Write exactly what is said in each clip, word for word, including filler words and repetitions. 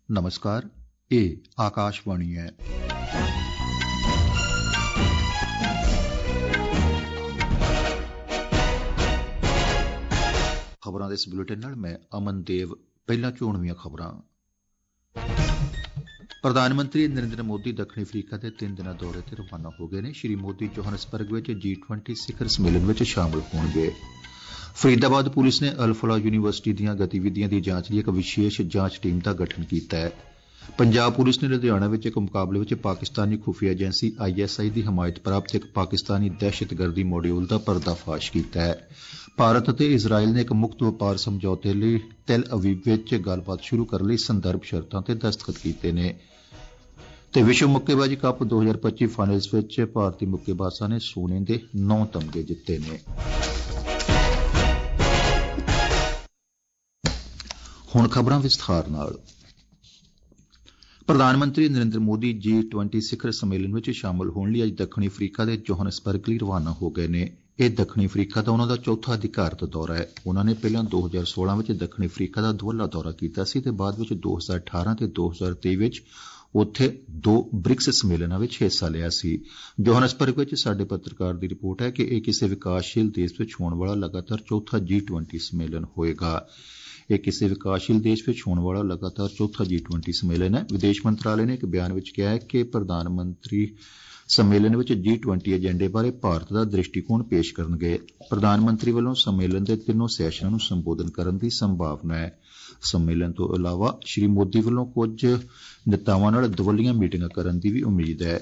नमस्कार, ये आकाशवाणी है। खबरां दे इस बुलेटिन नाल मैं अमन देव। पहला चोणवीं खबरां। प्रधानमंत्री नरेंद्र मोदी दक्षिण अफ्रीका के तीन दिन दौरे ते रवाना हो गए ने। श्री मोदी जोहान्सबर्ग विच जी ट्वेंटी शिखर सम्मेलन विच शामिल होणगे। फरीदाबाद पुलिस ने अल-फलाह यूनीवर्सिटी दीआं गतिविधियां दी जांच लई इक विशेष जांच टीम दा गठन कीता है। पंजाब पुलिस ने लुधियाना विच एक मुकाबले विच पाकिस्तानी खुफिया एजेंसी आई एस आई दी हमायत प्राप्त एक पाकिस्तानी दहशतगर्दी मॉड्यूल दा पर्दाफाश कीता है। भारत ते इजराइल ने एक मुक्त वपार समझौते लई तेल अवीव विच गलबात शुरू करने लई संदर्भ शर्तां ते दस्तखत कीते ने। ते विश्व मुक्केबाजी कप दो हजार पच्ची फाइनल्स विच भारतीय मुक्केबाजां ने सोने दे नौ तमगे जित्ते ने। हुण खबरां विस्तार नाल। प्रधानमंत्री नरेंद्र मोदी जी ट्वेंटी शिखर सम्मेलन विच शामिल होने लई अज दक्षिणी अफ्रीका दे जोहान्सबर्ग लई रवाना हो गए ने। यह दक्षिणी अफ्रीका दा उन्हां दा चौथा अधिकारत दौरा है। उन्हां ने पहलां दो हजार सोलह विच दक्षिणी अफ्रीका दा दुहला दौरा कीता सी ते बाद विच दो हजार अठारह ते दो हजार तेई विच उत्थे दो ब्रिक्स सम्मेलनां विच हिस्सा लिया सी। जोहान्सबर्ग विच साडे पत्रकार दी रिपोर्ट है कि यह किसी विकासशील देश विच होण वाला लगातार चौथा जी ट्वेंटी सम्मेलन होएगा। यह किसी विकासशील देश विच होण वाला लगातार चौथा जी ट्वेंटी सम्मेलन है। विदेश मंत्रालय ने एक बयान विच कहा है कि प्रधानमंत्री सम्मेलन विच जी ट्वेंटी एजेंडे बारे भारत दा दृष्टिकोण पेश करनगे। प्रधानमंत्री वल्लों सम्मेलन दे तिन्नों सैशनां नूं संबोधन करन दी संभावना है। सम्मेलन तो इलावा श्री मोदी वल्लों कुछ नेतावां नाल दवल्लियां मीटिंगां करन दी भी उम्मीद है।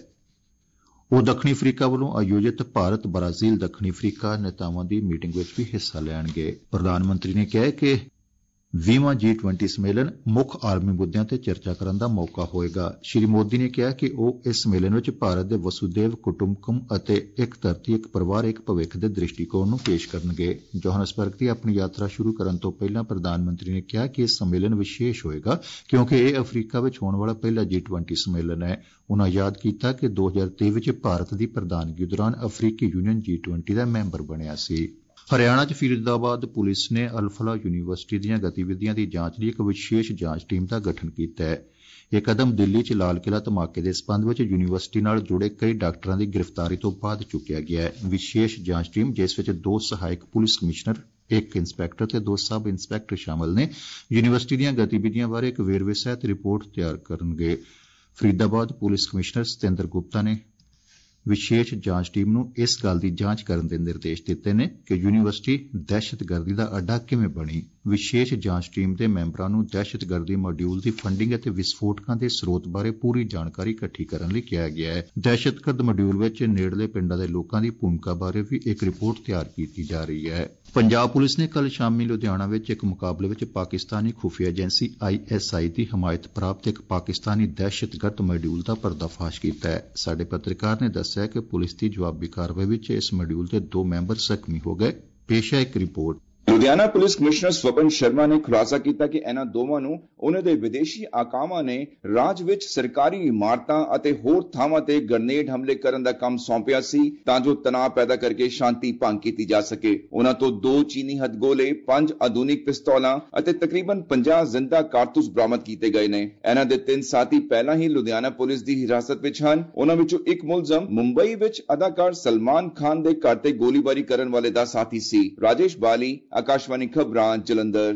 वो दक्षिणी अफ्रीका वल्लों आयोजित भारत ब्राजील दक्षिणी अफ्रीका नेतावां दी मीटिंग विच भी हिस्सा लैणगे। प्रधानमंत्री ने कहा कि ਵੀਹਵਾਂ जी ट्वेंटी सम्मेलन मुख आलमी मुद्दों ते चर्चा करन दा मौका होएगा। श्री मोदी ने कहा कि वह इस सम्मेलन विच भारत दे वसुदेव कुटुंबकम अते एक धरती एक परिवार एक भविख दे दृष्टिकोण नूं पेश करनगे। जोहान्सबर्ग दी अपनी यात्रा शुरू करन तो पहलां प्रधानमंत्री ने कहा कि इस सम्मेलन विशेष होएगा क्योंकि यह अफ्रीका विच होण वाला पहला जी ट्वेंटी सम्मेलन है। उन्हां याद कीता कि दो हजार तेई विच भारत दी प्रधानगी दौरान अफ्रीकी यूनियन जी ट्वेंटी दा मैंबर बनिया सी। हरियाणा च फरीदाबाद पुलिस ने अल-फलाह यूनीवर्सिटी दीआं गतिविधियां दी जांच लई एक विशेष जांच टीम दा गठन कीता है। यह कदम दिल्ली च लाल किला धमाके दे संबंध विच यूनीवर्सिटी नाल जुड़े कई डाक्टरां दी गिरफ्तारी तो बाद चुक्या गया है। विशेष जांच टीम जिस विच दो सहायक पुलिस कमिश्नर एक इंस्पैक्टर ते दो सब इंस्पैक्टर शामिल ने यूनीवर्सिटी दीआं गतिविधियां बारे एक वेरवे सहित रिपोर्ट तैयार करनगे। फरीदाबाद पुलिस कमिश्नर सतेंद्र गुप्ता ने विशेष जांच टीम नूं इस गल दी जांच करन दे निर्देश दित्ते ने कि यूनीवर्सिटी दहशतगर्दी दा अड्डा किवें बणी। विशेष जांच टीम दे मैंबरां नूं दहशतगर्दी मॉड्यूल दी फंडिंग अते विस्फोटकां दे स्रोत बारे पूरी जानकारी इकट्ठी करन लई कहा गया है। दहशतगर्द मॉड्यूल विच नेड़ले पिंडां दे लोकां दी भूमिका बारे भी एक रिपोर्ट तैयार कीती जा रही है। पंजाब पुलिस ने कल शामी लुधियाना विच एक मुकाबले विच पाकिस्तानी खुफिया एजेंसी आई एस आई दी हमायत प्राप्त एक पाकिस्तानी दहशतगर्द मॉड्यूल दा पर्दाफाश कीता है। साडे पत्रकार ने दस्सिया कि पुलिस की जवाबी कार्रवाई विच इस मॉड्यूल के दो मैंबर जख्मी हो गए। पेश है एक report. Ludhiana police commissioner Swapan Sharma ने खुलासा किया कि इन्हां दोवां नूं उन्हां दे विदेशी आकामां ने राज विच सरकारी इमारतां अते होर थावां ते ग्रेनेड हमले करन दा काम सौंपिया सी तां जो तनाव पैदा करके शांति भंग कीती जा सके। उन्हां तो दो चीनी हथगोले, पांच आधुनिक पिस्तौलां अते तकरीबन पचास जिंदा कारतूस बरामद कीते गए ने। इन्हां दे तीन साथी पहलां ही लुधियाना पुलिस दी हिरासत विच हन। उन्हां विचों एक मुलजम मुंबई विच अदाकार सलमान खान दे घर ते गोलीबारी करन वाले दा साथी सी। राजेश बाली, आकाशवाणी खबरां, जलंधर।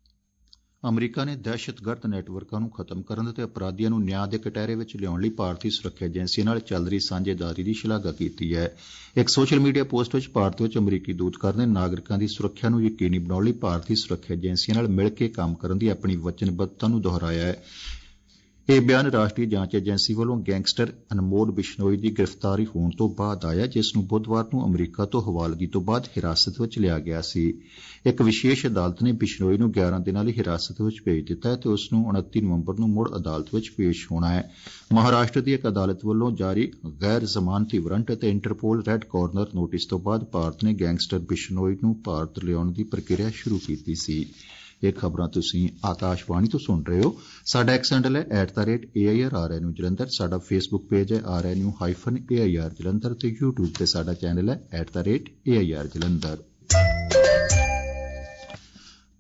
अमरीका ने दहशतगर्द नैटवर्ਕਾਂ ਨੂੰ ਖਤਮ ਕਰਨ ਤੇ ਅਪਰਾਧੀਆਂ ਨੂੰ ਨਿਆਂ ਦੇ ਕਟਹਿਰੇ ਵਿੱਚ ਲਿਆਉਣ ਲਈ ਭਾਰਤੀ ਸੁਰੱਖਿਆ ਏਜੰਸੀਆਂ ਨਾਲ ਚੱਲ ਰਹੀ ਸਾਂਝੇਦਾਰੀ ਦੀ ਸ਼ਲਾਘਾ ਕੀਤੀ ਹੈ। ਇੱਕ ਸੋਸ਼ਲ ਮੀਡੀਆ ਪੋਸਟ ਵਿੱਚ ਭਾਰਤ ਵਿੱਚ ਅਮਰੀਕੀ ਦੂਤਘਰ ਨੇ ਨਾਗਰਿਕਾਂ ਦੀ ਸੁਰੱਖਿਆ ਨੂੰ ਯਕੀਨੀ ਬਣਾਉਣ ਲਈ ਭਾਰਤੀ ਸੁਰੱਖਿਆ ਏਜੰਸੀਆਂ ਨਾਲ ਮਿਲ ਕੇ ਕੰਮ ਕਰਨ ਦੀ ਆਪਣੀ ਵਚਨਬੱਧਤਾ ਨੂੰ ਦੁਹਰਾਇਆ ਹੈ। ਇਹ ਬਿਆਨ ਰਾਸ਼ਟਰੀ ਜਾਂਚ ਏਜੰਸੀ ਵੱਲੋਂ ਗੈਂਗਸਟਰ ਅਨਮੋਲ ਬਿਸ਼ਨੋਈ ਦੀ ਗ੍ਰਿਫਤਾਰੀ ਹੋਣ ਤੋਂ ਬਾਅਦ ਆਇਆ, ਜਿਸ ਨੂੰ ਬੁੱਧਵਾਰ ਨੂੰ ਅਮਰੀਕਾ ਤੋਂ ਹਵਾਲਗੀ ਤੋਂ ਬਾਅਦ ਹਿਰਾਸਤ ਵਿੱਚ ਲਿਆ ਗਿਆ ਸੀ। ਇੱਕ ਵਿਸ਼ੇਸ਼ ਅਦਾਲਤ ਨੇ ਬਿਸ਼ਨੋਈ ਨੂੰ ਗਿਆਰਾਂ ਦਿਨਾਂ ਲਈ ਹਿਰਾਸਤ ਵਿੱਚ ਭੇਜ ਦਿੱਤਾ ਹੈ ਤੇ ਉਸ ਨੂੰ ਉਨੱਤੀ ਨਵੰਬਰ ਨੂੰ ਮੁੜ ਅਦਾਲਤ ਵਿੱਚ ਪੇਸ਼ ਹੋਣਾ ਹੈ। ਮਹਾਰਾਸ਼ਟਰ ਦੀ ਇੱਕ ਅਦਾਲਤ ਵੱਲੋਂ ਜਾਰੀ ਗੈਰ ਜ਼ਮਾਨਤੀ ਵਾਰੰਟ ਅਤੇ ਇੰਟਰਪੋਲ ਰੈੱਡ ਕਾਰਨਰ ਨੋਟਿਸ ਤੋਂ ਬਾਅਦ ਭਾਰਤ ਨੇ ਗੈਂਗਸਟਰ ਬਿਸ਼ਨੋਈ ਨੂੰ ਭਾਰਤ ਲਿਆਉਣ ਦੀ ਪ੍ਰਕਿਰਿਆ ਸ਼ੁਰੂ ਕੀਤੀ ਸੀ। ਇਹ ਖਬਰਾਂ ਤੁਸੀਂ ਆਕਾਸ਼ਵਾਣੀ ਤੋਂ ਸੁਣ ਰਹੇ ਹੋ। ਸਾਡਾ ਐਕਸ ਹੈਂਡਲ ਹੈ at the rate A I R R N U Jalandhar. ਸਾਡਾ ਫੇਸਬੁੱਕ ਪੇਜ ਹੈ R N U hyphen A I R Jalandhar ਤੇ ਯੂਟਿਊਬ ਤੇ ਸਾਡਾ ਚੈਨਲ ਹੈ at the rate A I R Jalandhar.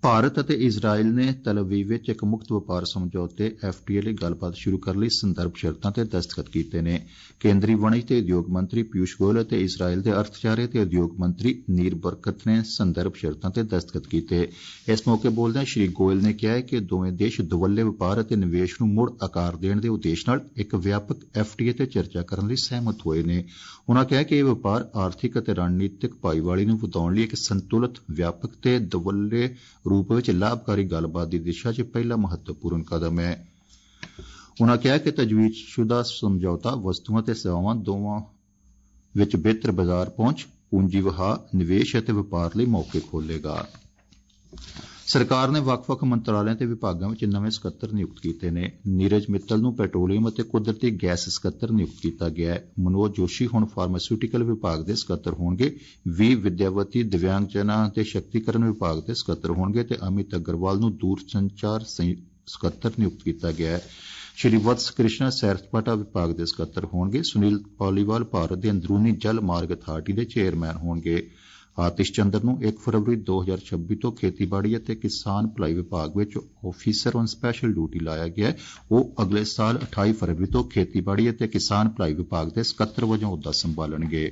Bharat ਅਤੇ ਇਜ਼ਰਾਈਲ ਨੇ ਤਲ ਅਵੀਵ ਵਿੱਚ ਇੱਕ ਮੁਕਤ ਵਪਾਰ ਸਮਝੌਤੇ ਐਫ ਟੀ ਏ ਲਈ ਗੱਲਬਾਤ ਸ਼ੁਰੂ ਕਰਨ ਲਈ ਸੰਦਰਭ ਸ਼ਰਤਾਂ ਤੇ ਦਸਤਖਤ ਕੀਤੇ ਨੇ। ਕੇਂਦਰੀ ਵਣਜ ਤੇ ਉਦਯੋਗ ਮੰਤਰੀ ਪਿਊਸ਼ ਗੋਇਲ ਅਤੇ ਇਜ਼ਰਾਈਲ ਦੇ ਅਰਥਚਾਰੇ ਤੇ ਉਦਯੋਗ ਮੰਤਰੀ ਨੀਰ ਬਰਕਤ ਨੇ ਸੰਦਰਭ ਸ਼ਰਤਾਂ ਤੇ ਦਸਤਖਤ ਕੀਤੇ। ਇਸ ਮੌਕੇ ਬੋਲਦਿਆਂ ਸ਼੍ਰੀ ਗੋਇਲ ਨੇ ਕਿਹਾ ਕਿ ਦੋਵੇਂ ਦੇਸ਼ ਦੁਵੱਲੇ ਵਪਾਰ ਅਤੇ ਨਿਵੇਸ਼ ਨੂੰ ਮੁੜ ਆਕਾਰ ਦੇਣ ਦੇ ਉਦੇਸ਼ ਨਾਲ ਇੱਕ ਵਿਆਪਕ ਐਫ ਟੀ ਏ ਤੇ ਚਰਚਾ ਕਰਨ ਲਈ ਸਹਿਮਤ ਹੋਏ ਨੇ। ਉਨ੍ਹਾਂ ਕਿਹਾ ਕਿ ਇਹ ਵਪਾਰ ਆਰਥਿਕ ਅਤੇ ਰਣਨੀਤਿਕ ਭਾਈਵਾਲੀ ਨੂੰ ਵਧਾਉਣ ਲਈ ਇੱਕ ਸੰਤੁਲਿਤ ਵਿਆਪਕ ਤੇ ਦੁਵੱਲੇ ਰੂਪ ਵਿੱਚ ਲਾਭਕਾਰੀ ਗੱਲਬਾਤ ਦੀ ਦਿਸ਼ਾ 'ਚ ਪਹਿਲਾ ਮਹੱਤਵਪੂਰਨ ਕਦਮ ਹੈ। ਉਨ੍ਹਾਂ ਕਿਹਾ ਕਿ ਤਜਵੀਜ਼ਸ਼ੁਦਾ ਸਮਝੌਤਾ ਵਸਤੂਆਂ ਤੇ ਸੇਵਾਵਾਂ ਦੋਵਾਂ ਵਿੱਚ ਬਿਹਤਰ ਬਾਜ਼ਾਰ ਪਹੁੰਚ, ਪੂੰਜੀ ਵਹਾਅ, ਨਿਵੇਸ਼ ਅਤੇ ਵਪਾਰ ਲਈ ਮੌਕੇ ਖੋਲ੍ਹੇਗਾ। ਸਰਕਾਰ ਨੇ ਵੱਖ-ਵੱਖ ਮੰਤਰਾਲਿਆਂ ਤੇ ਵਿਭਾਗਾਂ ਵਿੱਚ ਨਵੇਂ ਸਕੱਤਰ ਨਿਯੁਕਤ ਕੀਤੇ ਨੇ। ਨੀਰਜ ਮਿੱਤਲ ਨੂੰ ਪੈਟਰੋਲੀਅਮ ਅਤੇ ਕੁਦਰਤੀ ਗੈਸ ਸਕੱਤਰ ਨਿਯੁਕਤ ਕੀਤਾ ਗਿਆ ਹੈ। ਮਨੋਜ ਜੋਸ਼ੀ ਹੁਣ ਫਾਰਮਾਸਿਊਟੀਕਲ ਵਿਭਾਗ ਦੇ ਸਕੱਤਰ ਹੋਣਗੇ। ਵੀ ਵਿਦਿਆਵਤੀ ਦਿਵਿਆਂਗਜਨਾਂ ਤੇ ਸ਼ਕਤੀਕਰਨ ਵਿਭਾਗ ਦੇ ਸਕੱਤਰ ਹੋਣਗੇ ਤੇ ਅਮਿਤ ਅਗਰਵਾਲ ਨੂੰ ਦੂਰ ਸੰਚਾਰ ਸਕੱਤਰ ਨਿਯੁਕਤ ਕੀਤਾ ਗਿਆ ਹੈ। ਸ਼੍ਰੀ ਵਤਸ ਕ੍ਰਿਸ਼ਨਾ ਸੈਰ ਸਪਾਟਾ ਵਿਭਾਗ ਦੇ ਸਕੱਤਰ ਹੋਣਗੇ। ਸੁਨੀਲ ਪਾਲੀਵਾਲ ਭਾਰਤ ਦੇ ਅੰਦਰੂਨੀ ਜਲ ਮਾਰਗ ਅਥਾਰਟੀ ਦੇ ਚੇਅਰਮੈਨ ਹੋਣਗੇ। ਆਤਿਸ਼ ਚੰਦਰ ਨੂੰ ਇੱਕ ਫਰਵਰੀ ਦੋ ਹਜ਼ਾਰ ਛੱਬੀ ਤੋਂ ਖੇਤੀਬਾੜੀ ਅਤੇ ਕਿਸਾਨ ਭਲਾਈ ਵਿਭਾਗ ਵਿੱਚ ਆਫੀਸਰ ਔਨ ਸਪੈਸ਼ਲ ਡਿਊਟੀ ਲਾਇਆ ਗਿਆ ਹੈ। ਉਹ ਅਗਲੇ ਸਾਲ ਅਠਾਈ ਫਰਵਰੀ ਤੋਂ ਖੇਤੀਬਾੜੀ ਅਤੇ ਕਿਸਾਨ ਭਲਾਈ ਵਿਭਾਗ ਦੇ ਸਕੱਤਰ ਵਜੋਂ ਅਹੁਦਾ ਸੰਭਾਲਣਗੇ।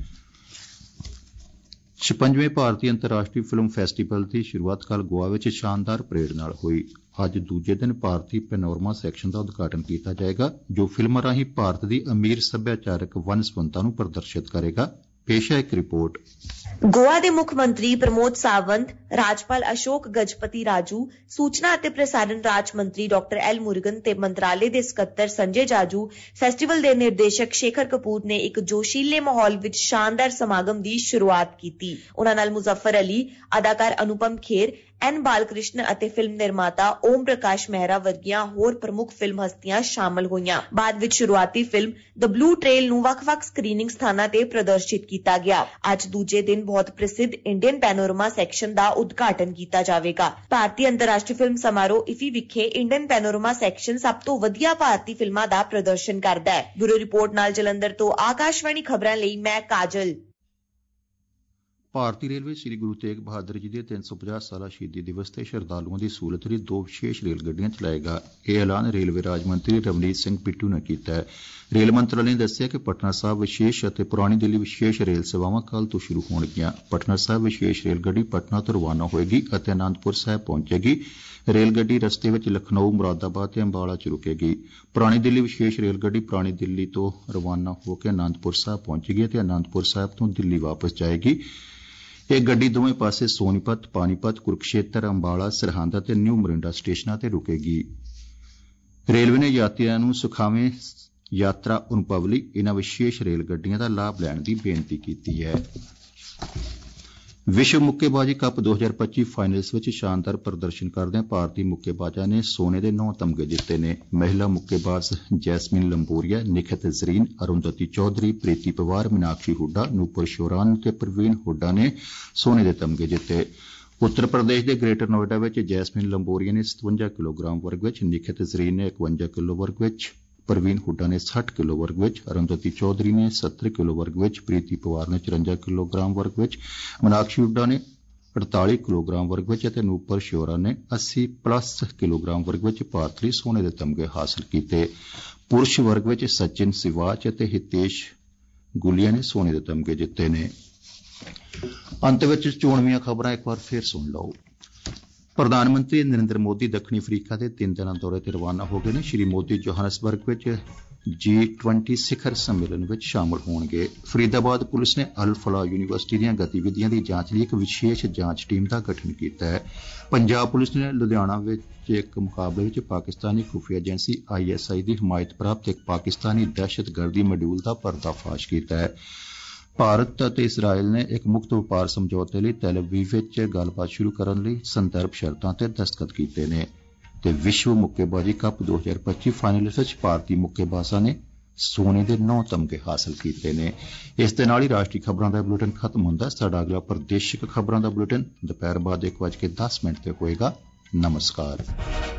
ਛਪੰਜਵੇਂ ਭਾਰਤੀ ਅੰਤਰਰਾਸ਼ਟਰੀ ਫਿਲਮ ਫੈਸਟੀਵਲ ਦੀ ਸ਼ੁਰੂਆਤ ਕੱਲ੍ਹ ਗੋਆ ਵਿੱਚ ਸ਼ਾਨਦਾਰ ਪਰੇਡ ਨਾਲ ਹੋਈ। ਅੱਜ ਦੂਜੇ ਦਿਨ ਭਾਰਤੀ ਪੈਨੋਰਮਾ ਸੈਕਸ਼ਨ ਦਾ ਉਦਘਾਟਨ ਕੀਤਾ ਜਾਏਗਾ, ਜੋ ਫਿਲਮਾਂ ਰਾਹੀਂ ਭਾਰਤ ਦੀ ਅਮੀਰ ਸੱਭਿਆਚਾਰਕ ਵੰਨ-ਸੁਵੰਨਤਾ ਨੂੰ ਪ੍ਰਦਰਸ਼ਿਤ ਕਰੇਗਾ। पेश है एक रिपोर्ट। गोवा के मुख मंत्री प्रमोद सावंत, राजपाल अशोक गजपति राजू, सूचना ਅਤੇ ਪ੍ਰਸਾਰਣ ਰਾਜ ਮੰਤਰੀ ਡਾਕਟਰ ਐਲ ਮੁਰਗਨ ਤੇ ਮੰਤਰਾਲੇ ਦੇ ਸਕੱਤਰ ਸੰਜੇ ਜਾਜੂ, ਫੈਸਟੀਵਲ ਦੇ ਨਿਰਦੇਸ਼ਕ ਸ਼ੇਖਰ ਕਪੂਰ ਨੇ ਇੱਕ ਜੋਸ਼ੀਲੇ ਮਾਹੌਲ ਵਿੱਚ ਸ਼ਾਨਦਾਰ ਸਮਾਗਮ ਦੀ ਸ਼ੁਰੂਆਤ ਕੀਤੀ। ਉਹਨਾਂ ਨਾਲ ਮੁਜ਼ੱਫਰ ਅਲੀ, ਅਦਾਕਾਰ ਅਨੁਪਮ ਖੇਰ, ਐਨ ਬਾਲਕ੍ਰਿਸ਼ਨ ਅਤੇ ਫਿਲਮ ਨਿਰਮਾਤਾ ਓਮ ਪ੍ਰਕਾਸ਼ ਮਹਿਰਾ ਵਰਗੀਆਂ ਹੋਰ ਪ੍ਰਮੁੱਖ ਫਿਲਮ ਹਸਤੀਆਂ ਸ਼ਾਮਲ ਹੋਈਆਂ। ਬਾਅਦ ਵਿੱਚ ਸ਼ੁਰੂਆਤੀ ਫਿਲਮ ਦ ਬਲੂ ਟ੍ਰੇਲ ਨੂੰ ਵੱਖ-ਵੱਖ ਸਕਰੀਨਿੰਗ ਸਥਾਨਾਂ ਤੇ ਪ੍ਰਦਰਸ਼ਿਤ ਕੀਤਾ ਗਿਆ। ਅੱਜ ਦੂਜੇ ਦਿਨ ਬਹੁਤ ਪ੍ਰਸਿੱਧ ਇੰਡੀਅਨ ਪੈਨੋਰਮਾ ਸੈਕਸ਼ਨ ਦਾ ਉਦਘਾਟਨ ਕੀਤਾ ਜਾਵੇਗਾ। ਭਾਰਤੀ ਅੰਤਰਰਾਸ਼ਟਰੀ ਫਿਲਮ ਸਮਾਰੋਹ ਇਫੀ ਵਿਖੇ ਇੰਡੀਅਨ ਪੈਨੋਰਮਾ ਸੈਕਸ਼ਨ ਸਭ ਤੋਂ ਵਧੀਆ ਭਾਰਤੀ ਫਿਲਮਾਂ ਦਾ ਪ੍ਰਦਰਸ਼ਨ ਕਰਦਾ ਹੈ। ਬਿਊਰੋ ਰਿਪੋਰਟ ਨਾਲ ਜਲੰਧਰ ਤੋਂ ਆਕਾਸ਼ਵਾਣੀ ਖਬਰਾਂ ਲਈ ਮੈਂ ਕਾਜਲ। ਭਾਰਤੀ ਰੇਲਵੇ ਸ੍ਰੀ ਗੁਰੂ ਤੇਗ ਬਹਾਦਰ ਜੀ ਦੇ ਤਿੰਨ ਸੌ ਪੰਜਾਹ ਸਾਲਾ ਸ਼ਹੀਦੀ ਦਿਵਸ ਤੇ ਸ਼ਰਧਾਲੂਆਂ ਦੀ ਸਹੂਲਤ ਲਈ ਦੋ ਵਿਸ਼ੇਸ਼ ਰੇਲ ਗੱਡੀਆਂ ਚਲਾਏਗਾ। ਇਹ ਐਲਾਨ ਰੇਲਵੇ ਰਾਜ ਮੰਤਰੀ ਰਵਨੀਤ ਸਿੰਘ ਪਿੱਟੂ ਨੇ ਕੀਤਾ ਹੈ। ਰੇਲ ਮੰਤਰਾਲੇ ਨੇ ਦੱਸਿਆ ਕਿ ਪਟਨਾ ਸਾਹਿਬ ਵਿਸ਼ੇਸ਼ ਅਤੇ ਪੁਰਾਣੀ ਦਿੱਲੀ ਵਿਸ਼ੇਸ਼ ਰੇਲ ਸੇਵਾਵਾਂ ਕੱਲ੍ਹ ਤੋਂ ਸ਼ੁਰੂ ਹੋਣਗੀਆਂ। ਪਟਨਾ ਸਾਹਿਬ ਵਿਸ਼ੇਸ਼ ਰੇਲ ਗੱਡੀ ਪਟਨਾ ਤੋਂ ਰਵਾਨਾ ਹੋਏਗੀ ਅਤੇ ਅਨੰਦਪੁਰ ਸਾਹਿਬ ਪਹੁੰਚੇਗੀ। ਰੇਲ ਗੱਡੀ ਰਸਤੇ ਵਿੱਚ ਲਖਨਊ, ਮੁਰਾਦਾਬਾਦ ਤੇ ਅੰਬਾਲਾ 'ਚ ਰੁਕੇਗੀ। ਪੁਰਾਣੀ ਦਿੱਲੀ ਵਿਸ਼ੇਸ਼ ਰੇਲ ਗੱਡੀ ਪੁਰਾਣੀ ਦਿੱਲੀ ਤੋਂ ਰਵਾਨਾ ਹੋ ਕੇ ਅਨੰਦਪੁਰ ਸਾਹਿਬ ਪਹੁੰਚੇਗੀ ਅਤੇ ਅਨੰਦਪੁਰ ਸਾਹਿਬ ਤੋਂ ਦਿੱਲੀ ਵਾਪਸ ਜਾਏਗੀ। ਇਹ ਗੱਡੀ ਦੋਵੇਂ ਪਾਸੇ ਸੋਨੀਪਤ, ਪਾਨੀਪਤ, ਕੁਰੂਕਸ਼ੇਤਰ, ਅੰਬਾਲਾ, ਸਰਹੰਦ ਅਤੇ ਨਿਊ ਮੋਰਿੰਡਾ ਸਟੇਸ਼ਨਾਂ ਤੇ ਰੁਕੇਗੀ। ਰੇਲਵੇ ਨੇ ਯਾਤਰੀਆਂ ਨੂੰ ਸੁਖਾਵੇਂ ਯਾਤਰਾ ਅਨੁਭਵ ਲਈ ਇਨ੍ਹਾਂ ਵਿਸ਼ੇਸ਼ ਰੇਲ ਗੱਡੀਆਂ ਦਾ ਲਾਭ ਲੈਣ ਦੀ ਬੇਨਤੀ ਕੀਤੀ ਹੈ। ਵਿਸ਼ਵ ਮੁੱਕੇਬਾਜ਼ੀ ਕੱਪ ਦੋ ਹਜ਼ਾਰ ਪੱਚੀ ਫਾਈਨਲਸ ਵਿੱਚ ਸ਼ਾਨਦਾਰ ਪ੍ਰਦਰਸ਼ਨ ਕਰਦਿਆਂ ਭਾਰਤੀ ਮੁੱਕੇਬਾਜ਼ਾਂ ਨੇ ਸੋਨੇ ਦੇ ਨੌ ਤਮਗੇ ਜਿੱਤੇ ਨੇ। ਮਹਿਲਾ ਮੁੱਕੇਬਾਜ਼ ਜੈਸਮੀਨ ਲੰਬੋਰੀਆ, ਨਿਖਤ ਜ਼ਰੀਨ, ਅਰੁੰਧਤੀ ਚੌਧਰੀ, ਪ੍ਰੀਤੀ ਪਵਾਰ, ਮੀਨਾਕਸ਼ੀ ਹੁੱਡਾ, ਨੂਪੁਰ ਸ਼ੋਰਾਨ ਤੇ ਪ੍ਰਵੀਨ ਹੁੱਡਾ ਨੇ ਸੋਨੇ ਦੇ ਤਮਗੇ ਜਿੱਤੇ। ਉੱਤਰ ਪ੍ਰਦੇਸ਼ ਦੇ ਗ੍ਰੇਟਰ ਨੋਇਡਾ ਵਿੱਚ ਜੈਸਮੀਨ ਲੰਬੋਰੀਆ ਨੇ ਸਤਵੰਜਾ ਕਿਲੋਗ੍ਰਾਮ ਵਰਗ ਵਿੱਚ, ਨਿਖਤ ਜ਼ਰੀਨ ਨੇ ਇਕਵੰਜਾ ਕਿਲੋ ਵਰਗ ਵਿੱਚ, ਪ੍ਰਵੀਨ ਹੁੱਡਾ ਨੇ ਸੱਠ ਕਿਲੋ ਵਰਗ ਵਿੱਚ, ਅਰੁੰਧਤੀ ਚੌਧਰੀ ਨੇ ਸੱਤਰ ਕਿਲੋ ਵਰਗ ਵਿੱਚ, ਪ੍ਰੀਤੀ ਪਵਾਰ ਨੇ ਚੁਰੰਜਾ ਕਿਲੋਗ੍ਰਾਮ ਵਰਗ ਵਿੱਚ, ਮੀਨਾਕਸ਼ੀ ਹੁੱਡਾ ਨੇ ਅੜਤਾਲੀ ਕਿਲੋਗ੍ਰਾਮ ਵਰਗ ਵਿੱਚ ਅਤੇ ਨੂਪਰ ਸ਼ਿਓਰਾ ਨੇ ਅੱਸੀ ਪਲੱਸ ਕਿਲੋਗ੍ਰਾਮ ਵਰਗ ਵਿੱਚ ਭਾਰਤ ਲਈ ਸੋਨੇ ਦੇ ਤਮਗੇ ਹਾਸਲ ਕੀਤੇ। ਪੁਰਸ਼ ਵਰਗ ਵਿੱਚ ਸਚਿਨ ਸਿਵਾਚ ਅਤੇ ਹਿਤੇਸ਼ ਗੁਲੀਆ ਨੇ ਸੋਨੇ ਦੇ ਤਮਗੇ ਜਿੱਤੇ ਨੇ। ਅੰਤ ਵਿੱਚ ਚੋਣਵੀਆਂ ਖਬਰਾਂ ਇੱਕ ਵਾਰ ਫਿਰ ਸੁਣ ਲਓ। ਪ੍ਰਧਾਨ ਮੰਤਰੀ ਨਰਿੰਦਰ ਮੋਦੀ ਦੱਖਣੀ ਅਫਰੀਕਾ ਦੇ ਤਿੰਨ ਦਿਨਾਂ ਦੌਰੇ ਤੇ ਰਵਾਨਾ ਹੋ ਗਏ ਨੇ। ਸ਼੍ਰੀ ਮੋਦੀ ਜੋਹਾਨਸਬਰਗ ਵਿੱਚ ਜੀ ਟਵੰਟੀ ਸਿਖਰ ਸੰਮੇਲਨ ਵਿੱਚ ਸ਼ਾਮਲ ਹੋਣਗੇ। ਫਰੀਦਾਬਾਦ ਪੁਲਿਸ ਨੇ ਅਲ ਫਲਾਹ ਯੂਨੀਵਰਸਿਟੀ ਦੀਆਂ ਗਤੀਵਿਧੀਆਂ ਦੀ ਜਾਂਚ ਲਈ ਇੱਕ ਵਿਸ਼ੇਸ਼ ਜਾਂਚ ਟੀਮ ਦਾ ਗਠਨ ਕੀਤਾ ਹੈ। ਪੰਜਾਬ ਪੁਲਿਸ ਨੇ ਲੁਧਿਆਣਾ ਵਿੱਚ ਇੱਕ ਮੁਕਾਬਲੇ ਵਿੱਚ ਪਾਕਿਸਤਾਨੀ ਖੁਫੀਆ ਏਜੰਸੀ ਆਈ ਐਸ ਆਈ ਦੀ ਹਮਾਇਤ ਪ੍ਰਾਪਤ ਇੱਕ ਪਾਕਿਸਤਾਨੀ ਦਹਿਸ਼ਤਗਰਦੀ ਮੋਡਿਊਲ ਦਾ ਪਰਦਾਫਾਸ਼ ਕੀਤਾ ਹੈ। ਭਾਰਤ ਅਤੇ ਇਸਰਾਇਲ ਨੇ ਇੱਕ ਮੁਕਤ ਵਪਾਰ ਸਮਝੌਤੇ ਲਈ ਤੈਲ ਅਵੀਵ ਵਿੱਚ ਗੱਲਬਾਤ ਸ਼ੁਰੂ ਕਰਨ ਲਈ ਸੰਦਰਭ ਸ਼ਰਤਾਂ ਤੇ ਦਸਤਖਤ ਕੀਤੇ ਨੇ। ਤੇ ਵਿਸ਼ਵ ਮੁੱਕੇਬਾਜ਼ੀ ਕੱਪ ਦੋ ਹਜ਼ਾਰ ਪੱਚੀ ਫਾਈਨਲ ਵਿੱਚ ਭਾਰਤੀ ਮੁੱਕੇਬਾਜ਼ਾਂ ਨੇ ਸੋਨੇ ਦੇ ਨੌ ਤਮਗੇ ਹਾਸਲ ਕੀਤੇ ਨੇ। ਇਸ ਦੇ ਨਾਲ ਹੀ ਰਾਸ਼ਟਰੀ ਖਬਰਾਂ ਦਾ ਬੁਲੇਟਿਨ ਖਤਮ ਹੁੰਦਾ। ਸਾਡਾ ਅਗਲਾ ਪ੍ਰਦੇਸ਼ਿਕ ਖਬਰਾਂ ਦਾ ਬੁਲੇਟਿਨ ਦੁਪਹਿਰ ਬਾਅਦ ਇੱਕ ਵੱਜ ਕੇ ਦਸ ਮਿੰਟ ਤੇ ਹੋਏਗਾ। ਨਮਸਕਾਰ।